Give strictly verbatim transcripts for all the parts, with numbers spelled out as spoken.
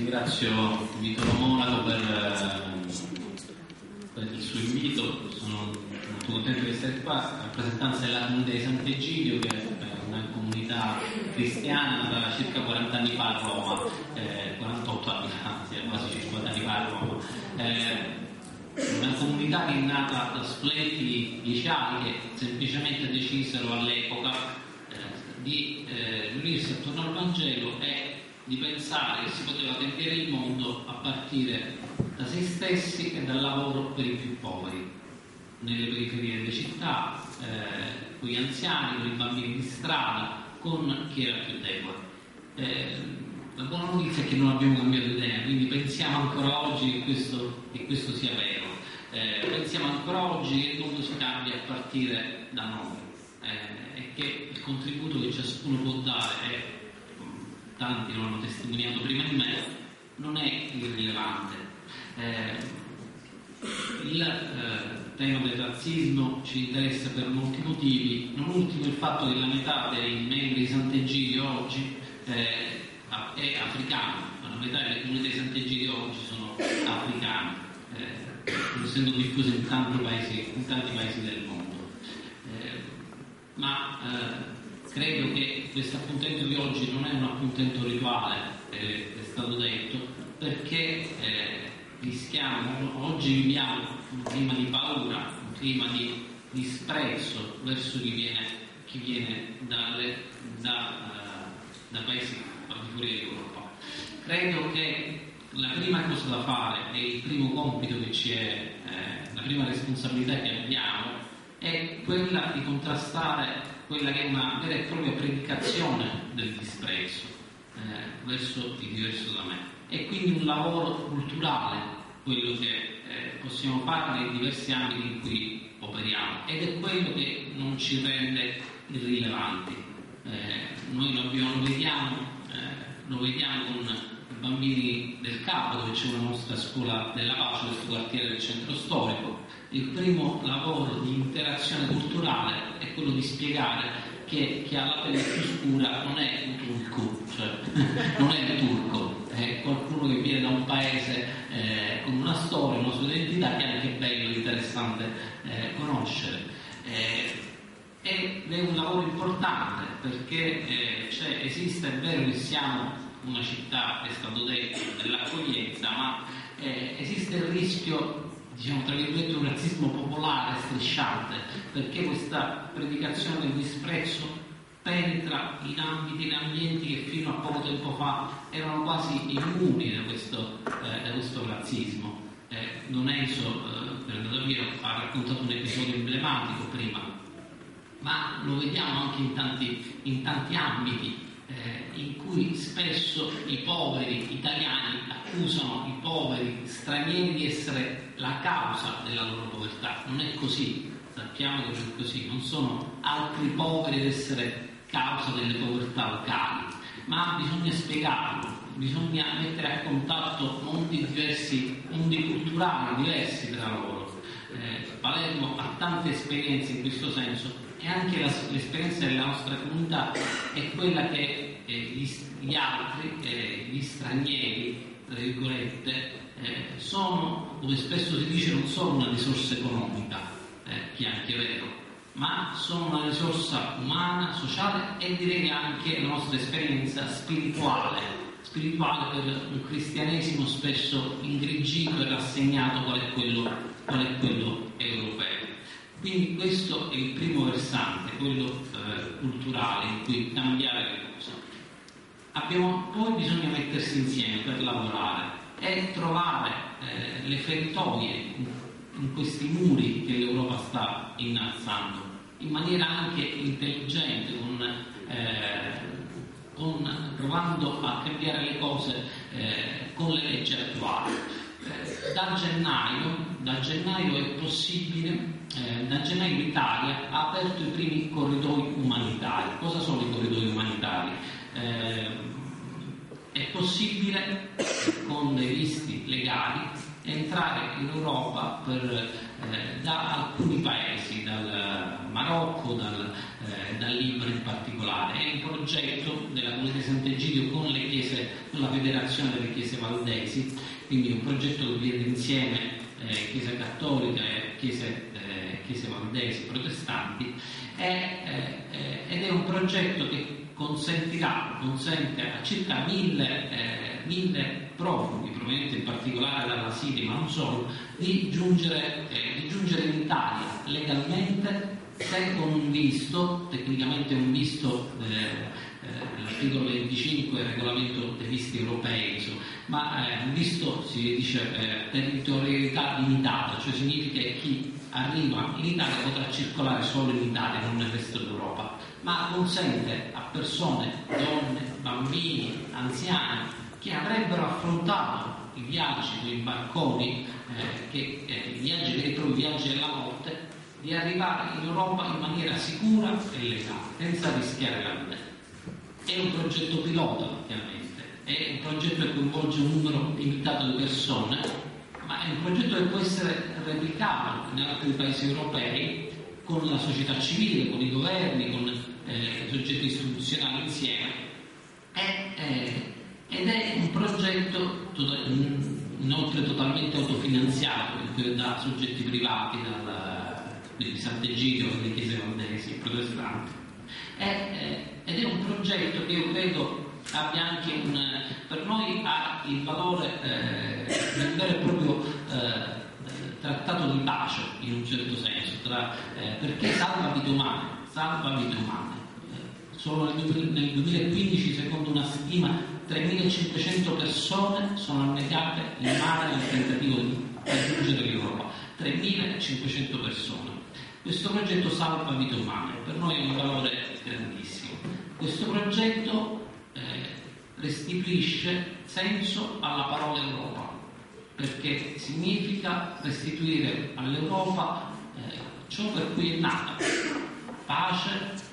ringrazio Vittorio Monaco per, per il suo invito. Sono molto contento di essere qua in rappresentanza della comunità di Sant'Egidio, che è una comunità cristiana da circa quaranta anni fa a Roma, eh, quarantotto anni fa, anzi quasi cinquanta anni fa a Roma. Eh, una comunità che è nata da splendidi liceali che semplicemente decisero all'epoca eh, di eh, riunirsi attorno al Vangelo e di pensare che si poteva cambiare il mondo a partire da se stessi e dal lavoro per i più poveri, nelle periferie delle città, eh, con gli anziani, con i bambini di strada, con chi era più debole. Eh, la buona notizia è che non abbiamo cambiato idea, quindi pensiamo ancora oggi che questo, che questo sia vero. Eh, pensiamo ancora oggi che il mondo si cambia a partire da noi eh, e che il contributo che ciascuno può dare, e tanti lo hanno testimoniato prima di me, non è irrilevante. Eh, il eh, tema del razzismo ci interessa per molti motivi, non ultimo il fatto che la metà dei membri di Sant'Egidio oggi eh, è africano, la metà delle comunità di Sant'Egidio oggi sono africane, eh, essendo diffuse in tanti paesi, in tanti paesi del mondo. Eh, ma eh, credo che questo appuntamento di oggi non è un appuntamento rituale, eh, è stato detto, perché eh, rischiamo, oggi viviamo un clima di paura, un clima di disprezzo verso chi viene, chi viene dalle, da, uh, da paesi al di fuori dell'Europa. Credo che la prima cosa da fare e il primo compito che ci è, eh, la prima responsabilità che abbiamo è quella di contrastare quella che è una vera e propria predicazione del disprezzo eh, verso il diverso da me. È quindi un lavoro culturale quello che eh, possiamo fare nei diversi ambiti in cui operiamo, ed è quello che non ci rende irrilevanti. Eh, noi lo, abbiamo, lo, vediamo, eh, lo vediamo con i bambini del Capo, dove c'è una nostra scuola della pace, questo quartiere del centro storico. Il primo lavoro di interazione culturale è quello di spiegare che chi ha la pelle più scura non è un turco, cioè non è un turco, è qualcuno che viene da un paese eh, con una storia, una sua identità che è anche bello e interessante eh, conoscere. Eh, ed è un lavoro importante perché eh, cioè, esiste, è vero che siamo una città, è stato detto, dell'accoglienza, ma eh, esiste il rischio, diciamo tra virgolette, un razzismo popolare strisciante, perché questa predicazione del disprezzo penetra in ambiti, in ambienti che fino a poco tempo fa erano quasi immuni da questo, eh, da questo razzismo. Eh, non Enzo, eh, Fernando Piero ha raccontato un episodio emblematico prima, ma lo vediamo anche in tanti, in tanti ambiti eh, in cui spesso i poveri italiani accusano i poveri stranieri di essere la causa della loro povertà. Non è così, sappiamo che non è così, non sono altri poveri ad essere causa delle povertà locali, ma bisogna spiegarlo, bisogna mettere a contatto mondi diversi, mondi culturali diversi tra loro. Eh, Palermo ha tante esperienze in questo senso, e anche la, l'esperienza della nostra comunità è quella che eh, gli, gli altri, eh, gli stranieri, tra virgolette, eh, sono, come spesso si dice, non solo una risorsa economica, eh, che è anche vero, ma sono una risorsa umana, sociale e direi anche la nostra esperienza spirituale, spirituale per un cristianesimo spesso ingrigito e rassegnato qual è quello, qual è quello europeo. Quindi questo è il primo versante, quello eh, culturale, in cui cambiare le cose. Abbiamo, poi bisogna mettersi insieme per lavorare e trovare eh, le feritoie in, in questi muri che l'Europa sta innalzando, in maniera anche intelligente, con, eh, con, provando a cambiare le cose eh, con le leggi attuali. Eh, da gennaio, da gennaio è possibile, eh, da gennaio l'Italia ha aperto i primi corridoi umanitari. Cosa sono i corridoi umanitari? Eh, è possibile con dei visti legali entrare in Europa per, eh, da alcuni paesi, dal Marocco, dal, eh, dal Libano in particolare. È un progetto della Comunità di Sant'Egidio con le chiese, con la Federazione delle Chiese Valdesi, quindi un progetto che viene insieme eh, Chiesa Cattolica e Chiese, eh, chiese Valdesi, protestanti, è, eh, ed è un progetto che consentirà, consente a circa mille, eh, mille profughi, provenienti in particolare dalla Siria, ma non solo, di giungere, eh, di giungere in Italia legalmente, se con un visto, tecnicamente un visto, eh, eh, l'articolo venticinque del regolamento dei visti europei, insomma, ma eh, un visto si dice eh, territorialità limitata, cioè significa che chi arriva in Italia potrà circolare solo in Italia, non nel resto d'Europa, ma consente a persone, donne, bambini, anziani, che avrebbero affrontato i viaggi con i barconi, eh, che, eh, i viaggi veri e propri, viaggi della morte, di arrivare in Europa in maniera sicura e legale, senza rischiare la vita. È un progetto pilota, ovviamente, è un progetto che coinvolge un numero limitato di persone, ma è un progetto che può essere replicato in altri paesi europei con la società civile, con i governi, con eh, i soggetti istituzionali insieme. È, eh, ed è un progetto to- inoltre totalmente autofinanziato da soggetti privati, dal, quindi Sant'Egidio, delle chiese valdesi e protestanti. È, eh, ed è un progetto che io credo abbia anche un, per noi ha il valore eh, del vero e proprio eh, trattato di pace, in un certo senso, tra, eh, perché salva vite umane, salva vite umane. Eh, solo nel, nel duemilaquindici, secondo una stima, tremilacinquecento persone sono annegate in mare nel tentativo di raggiungere l'Europa. tremilacinquecento persone. Questo progetto salva vite umane, per noi è un valore grandissimo. Questo progetto eh, restituisce senso alla parola Europa, perché significa restituire all'Europa eh, ciò per cui è nata: pace,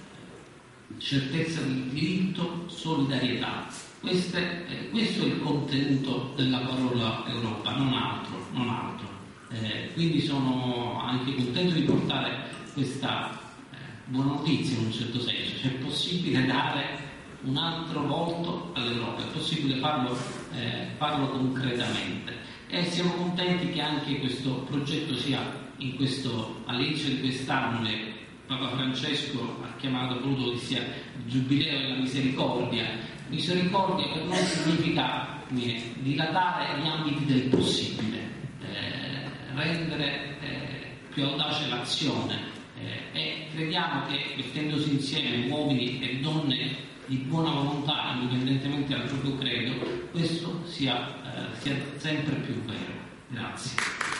certezza del diritto, solidarietà. Queste, eh, questo è il contenuto della parola Europa, non altro, non altro. Eh, quindi sono anche contento di portare questa eh, buona notizia in un certo senso, cioè è possibile dare un altro volto all'Europa, è possibile farlo, eh, farlo concretamente, e siamo contenti che anche questo progetto sia in questo, all'inizio di quest'anno che Papa Francesco ha chiamato, voluto che sia il Giubileo della Misericordia. Misericordia per noi significa eh, dilatare gli ambiti del possibile, eh, rendere eh, più audace l'azione, eh, e crediamo che mettendosi insieme uomini e donne di buona volontà, indipendentemente dal proprio credo, questo sia, eh, sia sempre più vero. Grazie.